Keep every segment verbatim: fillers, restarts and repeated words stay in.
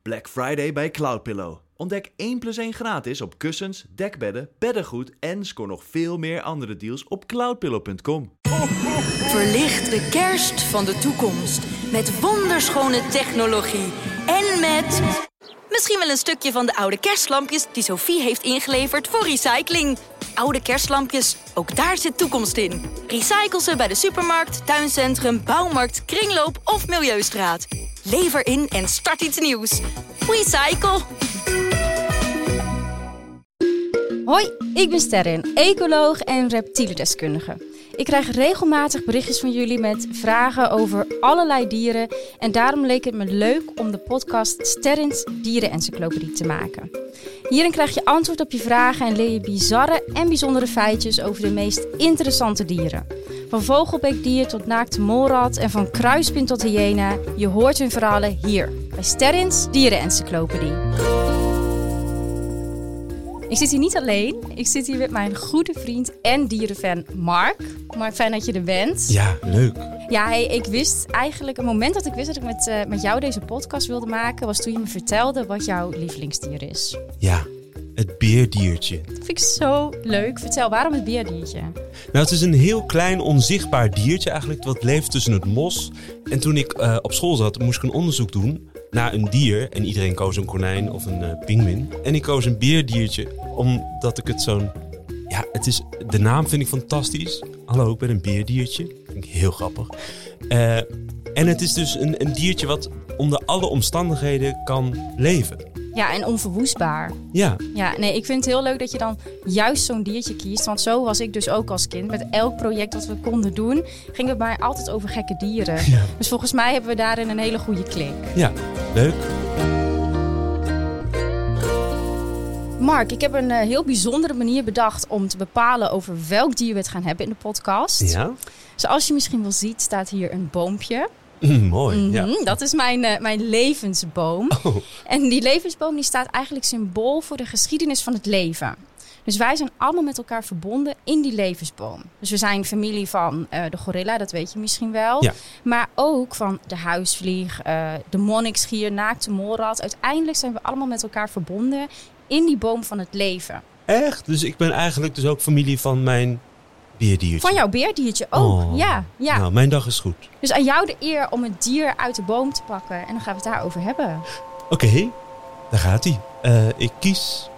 Black Friday bij Cloudpillow. Ontdek één plus één gratis op kussens, dekbedden, beddengoed en scoor nog veel meer andere deals op cloudpillow punt com. Verlicht de kerst van de toekomst met wonderschone technologie en met misschien wel een stukje van de oude kerstlampjes die Sophie heeft ingeleverd voor recycling. Oude kerstlampjes, ook daar zit toekomst in. Recycle ze bij de supermarkt, tuincentrum, bouwmarkt, kringloop of milieustraat. Lever in en start iets nieuws. Recycle. Hoi, ik ben Sterrin, ecoloog en reptielendeskundige. Ik krijg regelmatig berichtjes van jullie met vragen over allerlei dieren. En daarom leek het me leuk om de podcast Sterrins Dierenencyclopedie te maken. Hierin krijg je antwoord op je vragen en leer je bizarre en bijzondere feitjes over de meest interessante dieren. Van vogelbeekdier tot naakte molrat en van kruispin tot hyena. Je hoort hun verhalen hier bij Sterrins Dierenencyclopedie. Ik zit hier niet alleen. Ik zit hier met mijn goede vriend en dierenfan Mark. Mark, fijn dat je er bent. Ja, leuk. Ja, hey, ik wist eigenlijk... Het moment dat ik wist dat ik met, uh, met jou deze podcast wilde maken... was toen je me vertelde wat jouw lievelingsdier is. Ja, het beerdiertje. Dat vind ik zo leuk. Vertel, waarom het beerdiertje? Nou, het is een heel klein, onzichtbaar diertje eigenlijk... wat leeft tussen het mos. En toen ik uh, op school zat, moest ik een onderzoek doen... naar een dier. En iedereen koos een konijn of een uh, pinguïn. En ik koos een beerdiertje, omdat ik het zo'n... Ja, het is, de naam vind ik fantastisch. Hallo, ik ben een beerdiertje. Vind ik heel grappig. Uh, en het is dus een, een diertje wat onder alle omstandigheden kan leven. Ja, en onverwoestbaar. Ja. Ja, nee, ik vind het heel leuk dat je dan juist zo'n diertje kiest. Want zo was ik dus ook als kind. Met elk project dat we konden doen, ging het maar altijd over gekke dieren. Ja. Dus volgens mij hebben we daarin een hele goede klik. Ja, leuk. Mark, ik heb een uh, heel bijzondere manier bedacht om te bepalen over welk dier we het gaan hebben in de podcast. Ja. Zoals je misschien wel ziet, staat hier een boompje. Mm, mooi, Mm-hmm, ja. Dat is mijn, uh, mijn levensboom. Oh. En die levensboom die staat eigenlijk symbool voor de geschiedenis van het leven. Dus wij zijn allemaal met elkaar verbonden in die levensboom. Dus we zijn familie van uh, de gorilla, dat weet je misschien wel. Ja. Maar ook van de huisvlieg, uh, de monniksgier, naakte molrat. Uiteindelijk zijn we allemaal met elkaar verbonden in die boom van het leven. Echt? Dus ik ben eigenlijk dus ook familie van mijn beerdiertje. Van jouw beerdiertje ook, Oh. ja, ja. Nou, mijn dag is goed. Dus aan jou de eer om het dier uit de boom te pakken. En dan gaan we het daarover hebben. Oké, okay, daar gaat hij. Uh, ik kies...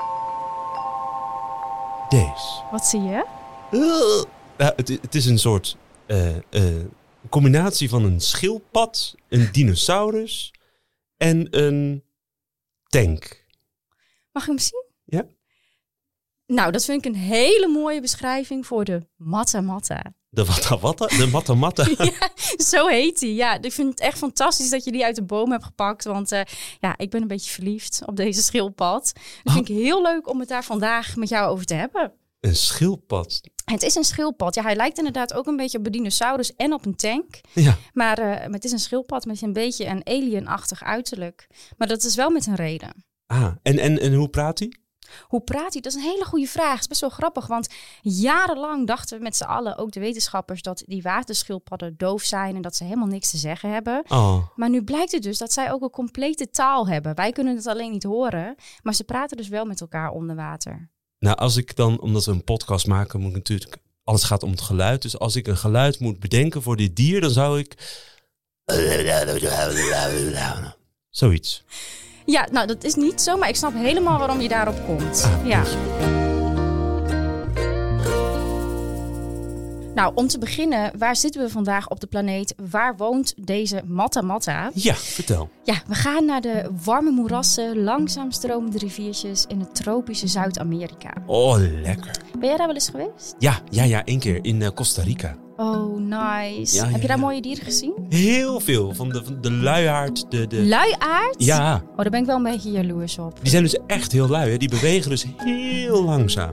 deze. Wat zie je? Uh, ja, het, het is een soort uh, uh, combinatie van een schildpad, een dinosaurus en een tank. Mag ik hem zien? Ja. Nou, dat vind ik een hele mooie beschrijving voor de Matta Matta. De Matta Matta? De Matta Matta? Ja, zo heet hij. Ja, ik vind het echt fantastisch dat je die uit de boom hebt gepakt. Want uh, ja, ik ben een beetje verliefd op deze schildpad. Dat oh. vind ik heel leuk om het daar vandaag met jou over te hebben. Een schildpad? Het is een schildpad. Ja, hij lijkt inderdaad ook een beetje op een dinosaurus en op een tank. Ja. Maar uh, het is een schildpad met een beetje een alien-achtig uiterlijk. Maar dat is wel met een reden. Ah, en, en, en hoe praat hij? Hoe praat hij? Dat is een hele goede vraag. Het is best wel grappig, want jarenlang dachten we met z'n allen, ook de wetenschappers, dat die waterschildpadden doof zijn en dat ze helemaal niks te zeggen hebben. Oh. Maar nu blijkt het dus dat zij ook een complete taal hebben. Wij kunnen het alleen niet horen, maar ze praten dus wel met elkaar onder water. Nou, als ik dan, omdat we een podcast maken, moet ik natuurlijk, alles gaat om het geluid. Dus als ik een geluid moet bedenken voor dit dier, dan zou ik... Zoiets. Ja, nou dat is niet zo, maar ik snap helemaal waarom je daarop komt. Ah, ja. dus. Nou, om te beginnen, waar zitten we vandaag op de planeet? Waar woont deze Matta Matta? Ja, vertel. Ja, we gaan naar de warme moerassen, langzaam stromende riviertjes in het tropische Zuid-Amerika. Oh, lekker. Ben jij daar wel eens geweest? Ja, ja, ja, één keer in uh, Costa Rica. Oh, nice. Ja, Heb ja, je daar ja. mooie dieren gezien? Heel veel. Van de, van de luiaard, de... de... Luiaard? Ja. Oh, daar ben ik wel een beetje jaloers op. Die zijn dus echt heel lui, hè? Die bewegen dus heel langzaam.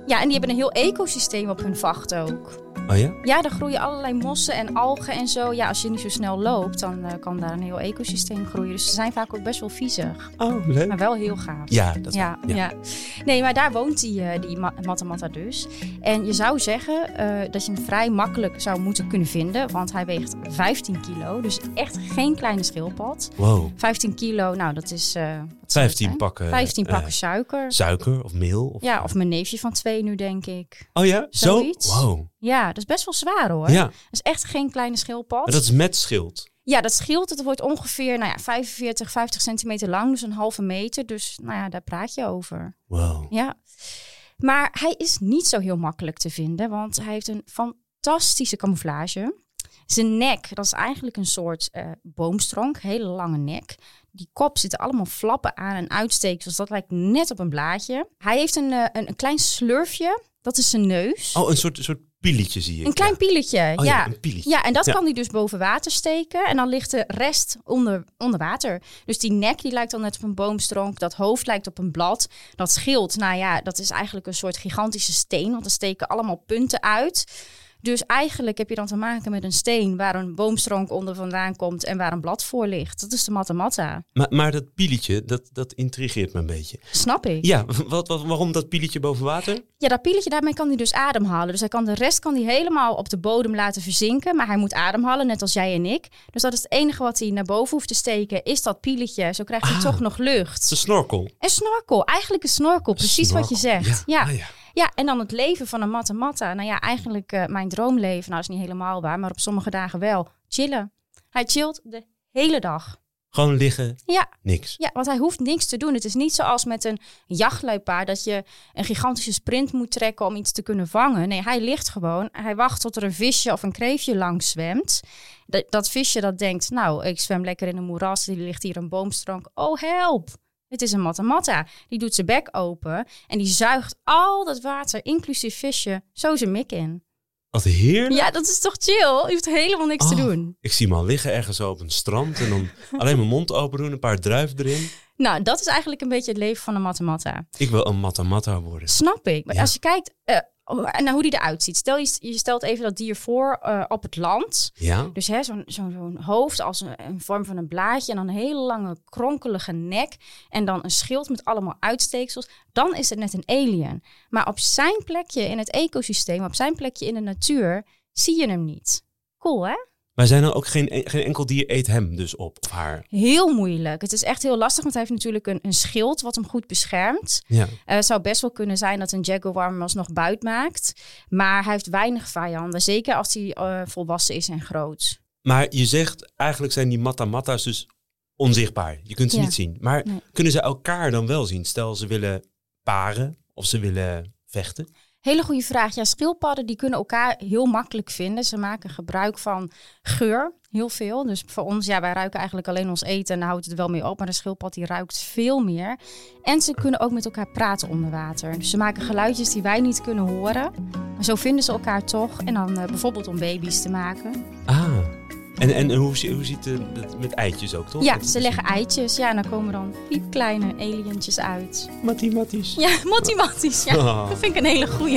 Ja, en die hebben een heel ecosysteem op hun vacht ook. Oh ja? Ja, daar groeien allerlei mossen en algen en zo. Ja, als je niet zo snel loopt, dan uh, kan daar een heel ecosysteem groeien. Dus ze zijn vaak ook best wel viezig. Oh, leuk. Maar wel heel gaaf. Ja, dat is ja, ja. ja. Nee, maar daar woont die, uh, die ma- Matamata dus. En je zou zeggen uh, dat je hem vrij makkelijk zou moeten kunnen vinden. Want hij weegt vijftien kilo. Dus echt geen kleine schildpad. Wow. vijftien kilo, nou dat is... Uh, vijftien pakken... vijftien pakken uh, suiker. Suiker of meel? Of... Ja, of mijn neefje van twee nu, denk ik. Oh ja? Zoiets. Zo? Wow. Ja, dat is best wel zwaar hoor. Ja. Dat is echt geen kleine schildpad. Maar dat is met schild? Ja, dat schild, het wordt ongeveer nou ja, vijfenveertig, vijftig centimeter lang. Dus een halve meter. Dus nou ja, daar praat je over. Wow. Ja. Maar hij is niet zo heel makkelijk te vinden. Want hij heeft een fantastische camouflage. Zijn nek, dat is eigenlijk een soort uh, boomstronk. Hele lange nek. Die kop zitten allemaal flappen aan en uitsteeksels. Dat lijkt net op een blaadje. Hij heeft een, uh, een, een klein slurfje. Dat is zijn neus. Oh, een soort, soort pieletje zie ik. Een klein ja. pieletje, oh, ja. ja. Een pieletje. Ja, en dat ja. kan hij dus boven water steken. En dan ligt de rest onder, onder water. Dus die nek die lijkt dan net op een boomstronk. Dat hoofd lijkt op een blad. Dat schild, nou ja, dat is eigenlijk een soort gigantische steen. Want er steken allemaal punten uit. Dus eigenlijk heb je dan te maken met een steen waar een boomstronk onder vandaan komt en waar een blad voor ligt. Dat is de Matamata. Maar, maar dat pieletje, dat, dat intrigeert me een beetje. Snap ik. Ja, wat, wat, waarom dat pieletje boven water? Ja, dat pieletje, daarmee kan hij dus ademhalen. Dus hij kan de rest kan hij helemaal op de bodem laten verzinken. Maar hij moet ademhalen, net als jij en ik. Dus dat is het enige wat hij naar boven hoeft te steken, is dat pieletje. Zo krijgt hij ah, toch nog lucht. Het is een snorkel. Een snorkel, eigenlijk een snorkel. Precies snorkel. Wat je zegt. Ja. Ja. Ah, ja. Ja, en dan het leven van een Matamata. Nou ja, eigenlijk uh, mijn droomleven. Nou, is niet helemaal waar, maar op sommige dagen wel. Chillen. Hij chillt de hele dag. Gewoon liggen, ja. niks. Ja, want hij hoeft niks te doen. Het is niet zoals met een jachtluipaard dat je een gigantische sprint moet trekken om iets te kunnen vangen. Nee, hij ligt gewoon. Hij wacht tot er een visje of een kreefje langs zwemt. Dat, dat visje dat denkt, nou, ik zwem lekker in een moeras. Die ligt hier een boomstronk. Oh, help! Het is een Matamata. Die doet zijn bek open en die zuigt al dat water, inclusief visje, zo zijn mik in. Wat heerlijk. Ja, dat is toch chill? Je hoeft helemaal niks oh, te doen. Ik zie hem al liggen ergens zo op een strand en dan alleen mijn mond open doen, een paar druiven erin. Nou, dat is eigenlijk een beetje het leven van een Matamata. Ik wil een Matamata worden. Snap ik. Maar ja. als je kijkt uh, naar hoe die eruit ziet. Stel je, je stelt even dat dier voor uh, op het land. Ja. Dus hè, zo'n, zo'n, zo'n hoofd als een, een vorm van een blaadje. En dan een hele lange kronkelige nek. En dan een schild met allemaal uitsteeksels. Dan is het net een alien. Maar op zijn plekje in het ecosysteem, op zijn plekje in de natuur, zie je hem niet. Cool, hè? Maar zijn er ook geen, geen enkel dier eet hem dus op of haar? Heel moeilijk. Het is echt heel lastig, want hij heeft natuurlijk een, een schild wat hem goed beschermt. Ja. Uh, het zou best wel kunnen zijn dat een jaguar hem alsnog buit maakt. Maar hij heeft weinig vijanden, zeker als hij uh, volwassen is en groot. Maar je zegt, eigenlijk zijn die Matamata's dus onzichtbaar. Je kunt ze ja. niet zien. Maar nee. kunnen ze elkaar dan wel zien? Stel, ze willen paren of ze willen vechten? Hele goede vraag. Ja, schildpadden die kunnen elkaar heel makkelijk vinden. Ze maken gebruik van geur, heel veel. Dus voor ons, ja, wij ruiken eigenlijk alleen ons eten en daar houdt het wel mee op. Maar de schildpad die ruikt veel meer. En ze kunnen ook met elkaar praten onder water. Dus ze maken geluidjes die wij niet kunnen horen. Maar zo vinden ze elkaar toch. En dan uh, bijvoorbeeld om baby's te maken. Ah, en, en hoe, hoe ziet het met eitjes ook, toch? Ja, ze leggen eitjes. Ja, en dan komen dan piepkleine alientjes uit. Mattie-matties. Ja, mattie-matties. Ja, oh. Dat vind ik een hele goeie.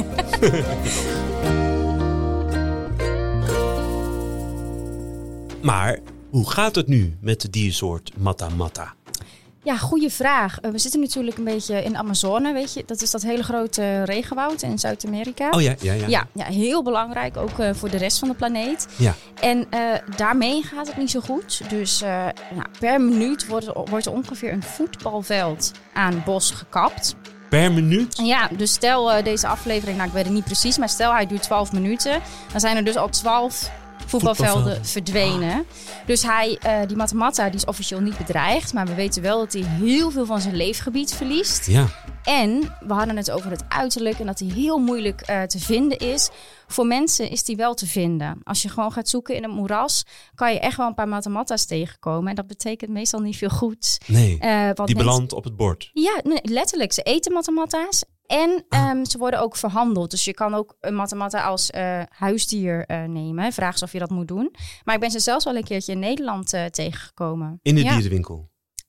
Maar hoe gaat het nu met de diersoort Matamata? Ja, goede vraag. Uh, we zitten natuurlijk een beetje in de Amazone, weet je. Dat is dat hele grote regenwoud in Zuid-Amerika. Oh ja, ja, ja. Ja, ja heel belangrijk, ook uh, voor de rest van de planeet. Ja. En uh, daarmee gaat het niet zo goed. Dus uh, nou, per minuut wordt, wordt er ongeveer een voetbalveld aan bos gekapt. Per minuut? Ja, dus stel uh, deze aflevering, nou ik weet het niet precies, maar stel hij duurt twaalf minuten. Dan zijn er dus al twaalf voetbalvelden Voetbalveld. verdwenen. Ah. Dus hij, uh, die Matamata, die is officieel niet bedreigd. Maar we weten wel dat hij heel veel van zijn leefgebied verliest. Ja. En we hadden het over het uiterlijk en dat hij heel moeilijk uh, te vinden is. Voor mensen is die wel te vinden. Als je gewoon gaat zoeken in een moeras, kan je echt wel een paar Matamata's tegenkomen. En dat betekent meestal niet veel goeds. Nee, uh, die mensen... belandt op het bord. Ja, nee, letterlijk. Ze eten Matamata's. En ah. um, ze worden ook verhandeld. Dus je kan ook een Matamata als uh, huisdier uh, nemen. Vraag eens of je dat moet doen. Maar ik ben ze zelfs wel een keertje in Nederland uh, tegengekomen. In de ja. dierenwinkel?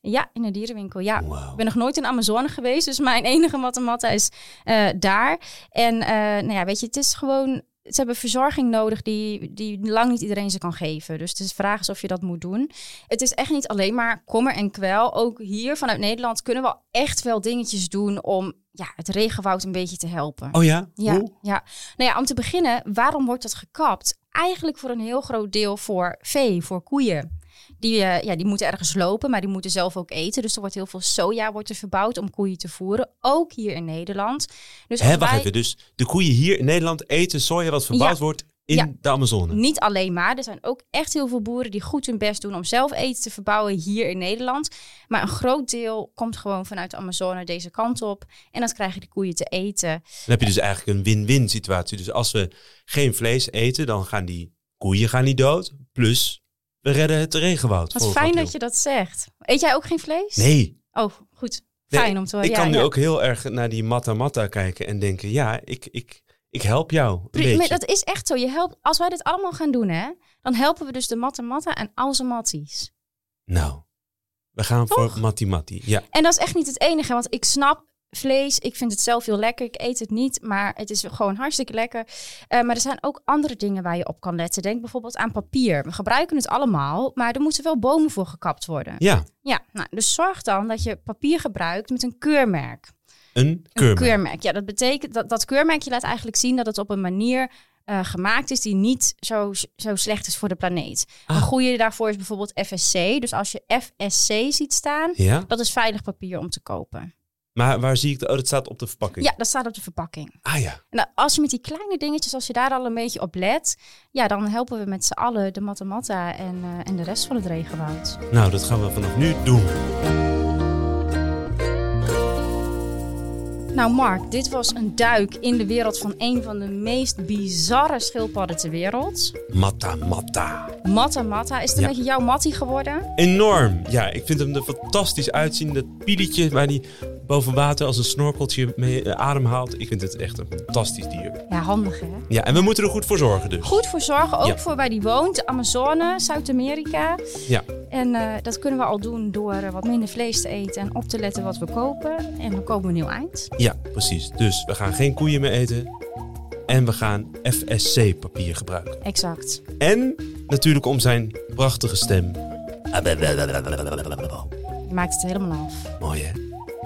Ja, in een dierenwinkel, ja. Wow. Ik ben nog nooit in Amazone geweest, dus mijn enige matamatta is uh, daar. En uh, nou ja, weet je, het is gewoon... Ze hebben verzorging nodig die, die lang niet iedereen ze kan geven. Dus de vraag is of je dat moet doen. Het is echt niet alleen maar kommer en kwel. Ook hier vanuit Nederland kunnen we echt wel dingetjes doen om ja, het regenwoud een beetje te helpen. Oh ja? Ja, Hoe? ja. Nou ja, om te beginnen, waarom wordt het gekapt? Eigenlijk voor een heel groot deel voor vee, voor koeien. Die, uh, ja, die moeten ergens lopen, maar die moeten zelf ook eten. Dus er wordt heel veel soja wordt er verbouwd om koeien te voeren. Ook hier in Nederland. Dus Hè, wacht wij... even. Dus de koeien hier in Nederland eten soja wat verbouwd Ja. wordt in Ja. de Amazone? Niet alleen maar. Er zijn ook echt heel veel boeren die goed hun best doen om zelf eten te verbouwen hier in Nederland. Maar een groot deel komt gewoon vanuit de Amazone deze kant op. En dat krijgen de koeien te eten. Dan heb je dus eigenlijk een win-win situatie. Dus als we geen vlees eten, dan gaan die koeien gaan niet dood. Plus, we redden het regenwoud. Wat voor een fijn groot dat je dat zegt. Eet jij ook geen vlees? deel. Nee. Oh, goed. Nee, Fijn om te horen. Ik ja, kan nu ja. ook heel erg naar die Matta Matta kijken en denken, ja, ik, ik, ik help jou een Pre- beetje. maar dat is echt zo. Je helpt, als wij dit allemaal gaan doen, hè, dan helpen we dus de matta matta en al zijn matties. Nou, we gaan Toch? voor Matti Matti. Ja. En dat is echt niet het enige, want ik snap vlees. Ik vind het zelf heel lekker. Ik eet het niet, maar het is gewoon hartstikke lekker. Uh, maar er zijn ook andere dingen waar je op kan letten. Denk bijvoorbeeld aan papier. We gebruiken het allemaal, maar er moeten wel bomen voor gekapt worden. Ja, Ja, nou, dus zorg dan dat je papier gebruikt met een keurmerk. een keurmerk. Een keurmerk. Ja, dat betekent dat dat keurmerkje laat eigenlijk zien dat het op een manier uh, gemaakt is die niet zo, zo slecht is voor de planeet. Ah. Een goede daarvoor is bijvoorbeeld F S C. Dus als je F S C ziet staan, Ja, dat is veilig papier om te kopen. maar waar zie ik de... Oh, dat staat op de verpakking. Ja, dat staat op de verpakking. Ah ja. En nou, als je met die kleine dingetjes, als je daar al een beetje op let, ja, dan helpen we met z'n allen de matta matta en, uh, en de rest van het regenwoud. Nou, dat gaan we vanaf nu doen. Nou Mark, dit was een duik in de wereld van een van de meest bizarre schildpadden ter wereld. Matta Matta. Matta Matta, is het een Ja. beetje jouw mattie geworden? Enorm. Ja, ik vind hem er fantastisch uitzien. Dat pieletje waar hij boven water als een snorkeltje mee uh, ademhaalt. Ik vind het echt een fantastisch dier. Ja, handig hè? Ja, en we moeten er goed voor zorgen dus. Goed voor zorgen, ook Ja. voor waar die woont, de Amazone, Zuid-Amerika. Ja. En uh, dat kunnen we al doen door uh, wat minder vlees te eten en op te letten wat we kopen. En dan komen we een nieuw eind. Ja, precies. Dus we gaan geen koeien meer eten. En we gaan F S C papier gebruiken. Exact. En natuurlijk om zijn prachtige stem. Je maakt het helemaal af. Mooi hè?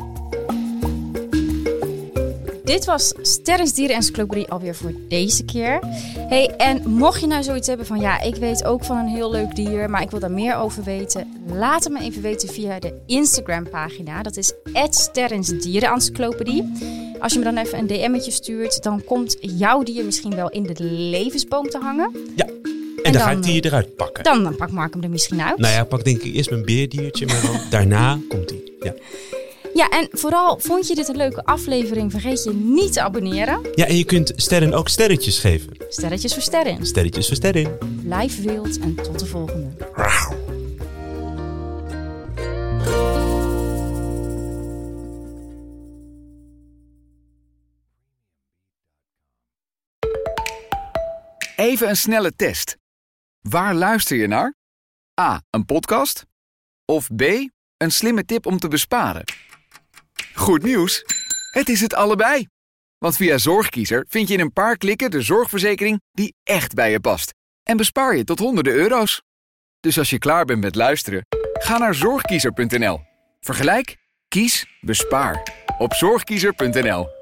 Dit was Sterren's Dierenencyclopedie alweer voor deze keer. Hey, en mocht je nou zoiets hebben van ja, ik weet ook van een heel leuk dier, maar ik wil daar meer over weten, laat het me even weten via de Instagram pagina. Dat is at Sterren's Dierenencyclopedie. Als je me dan even een D M'tje stuurt, dan komt jouw dier misschien wel in de levensboom te hangen. Ja. En, En dan, dan, ga ik die eruit pakken. Dan, dan pakt Mark hem er misschien uit. Nou ja, pak denk ik eerst mijn beerdiertje, maar dan daarna komt hij. Ja. Ja, en vooral, vond je dit een leuke aflevering? Vergeet je niet te abonneren. Ja, en je kunt sterren ook sterretjes geven. Sterretjes voor sterren. Sterretjes voor sterren. Blijf wild en tot de volgende. Even een snelle test. Waar luister je naar? A. Een podcast? Of B. Een slimme tip om te besparen? Goed nieuws! Het is het allebei. Want via Zorgkiezer vind je in een paar klikken de zorgverzekering die echt bij je past. En bespaar je tot honderden euro's. Dus als je klaar bent met luisteren, ga naar zorgkiezer punt n l. Vergelijk, kies, bespaar. Op zorgkiezer punt n l.